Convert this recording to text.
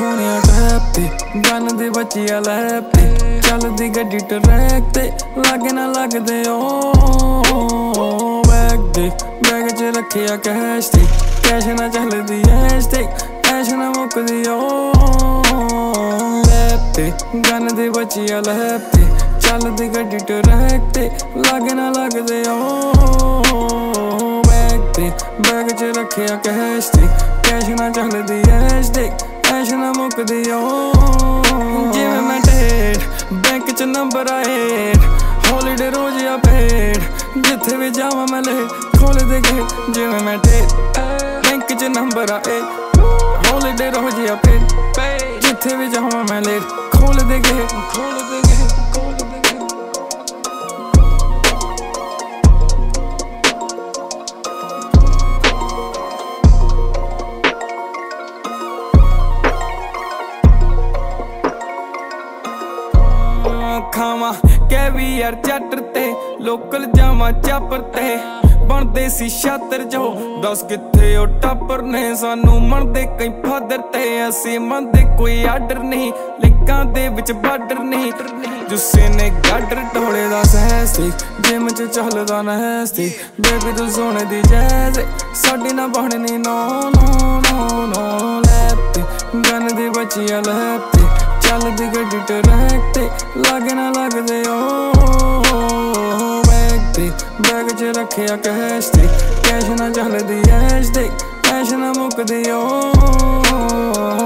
ਸੋਹਣਿਆ ਟੈਪ ਤੇ ਗਨ ਦੇ ਬੱਚਿਆ ਲੈਪ ਤੇ ਚੱਲਦੀ ਗੱਡੀ ਟਰੈਕ ਤੇ ਲਾਗੇ ਨਾ ਲੱਗਦੇ ਓ ਬੈਗ 'ਚ ਰੱਖਿਆ ਕੈਸ਼ ਤੇ ਕੈਸ਼ ਨਾ ਚੱਲਦੀ ਐਸ਼ ਤੇ ਐਸ਼ ਨਾ ਮੁੱਕਦੀ ਓ ਲੈਪ ਤੇ ਗਨ ਦੇ ਬੱਚਿਆ ਲੈਪ ਤੇ ਚੱਲਦੀ ਗੱਡੀ ਟਰੈਕ ਤੇ ਲਾਗੇ ਨਾ ਲੱਗਦੇ ਓ ਬੈਗ 'ਚ ਰੱਖਿਆ ਕੈਸ਼ ਤੇ ਕੈਸ਼ ਨਾ ਚੱਲਦੀ ਐਸ਼ ਤੇ ਐਸ਼ ਨਾ ਮੁੱਕਦੀ ਓ ਜਿਵੇਂ ਮੈਂ ਡੇਟ ਬੈਂਕ 'ਚ ਨੰਬਰ ਆਏ ਹੌਲੀਡੇ ਰੋਜ਼ ਆ ਪੇਡ ਜਿੱਥੇ ਵੀ ਜਾਵਾਂ ਮੈਂ ਲੇਟ ਖੋਲ ਦੇ ਗੇਟ ਜਿਵੇਂ ਮੈਂ ਡੇਟ ਬੈਂਕ 'ਚ ਨੰਬਰ ਆਏ ਹੌਲੀਡੇ ਰੋਜ਼ ਆ ਪੇਡ ਜਿੱਥੇ ਵੀ ਜਾਵਾਂ ਮੈਂ ਲੇਟ ਖੋਲ ਦੇ ਗੇਟ ਖਾਵਾਂ ਕੈਵੀਆਰ ਚਾਟਰ ਤੇ ਲੋਕਲ ਜਾਵਾਂ ਚਾਪਰ ਤੇ ਬਣਦੇ ਸੀ ਛਾਤਰ ਜੋ ਦੱਸ ਕਿੱਥੇ ਉਹ ਟਾਪਰ ਨੇ ਸਾਨੂੰ ਮੰਨਦੇ ਕਈ ਫਾਦਰ ਤੇ ਅਸੀਂ ਮੰਨਦੇ ਕੋਈ ਆਰਡਰ ਨਹੀਂ ਲਿੰਕਾਂ ਦੇ ਵਿੱਚ ਬਾਰਡਰ ਨਹੀਂ ਜੁੱਸੇ ਨੇ ਗਾਡਰ ਢੋਲੇ ਦਾ ਸਹਿਸ ਸੀ ਜਿਮ 'ਚ ਚੱਲਦਾ ਨਹਿਸ ਸੀ ਬੇਬੀ ਤੂੰ ਸੋਨੇ ਦੀ ਜੈਜ਼ ਸਾਡੀ ਨਾ ਬਣਨੀ ਨੋ ਲੈਪ ਤੇ ਗਨ ਦੀ ਬੱਚਿਆ ਲੈਪ ਤੇ ਚੱਲਦੀ ਗੱਡੀ ਟਰੈਕ ਤੇ ਲਾਗੇ ਨਾ ਲੱਗਦੇ ਓ ਬੈਗ 'ਚ ਰੱਖਿਆ ਕੈਸ਼ ਤੇ ਕੈਸ਼ ਨਾ ਚੱਲਦੀ ਐਸ਼ ਤੇ ਐਸ਼ ਨਾ ਮੁੱਕਦੀ ਓ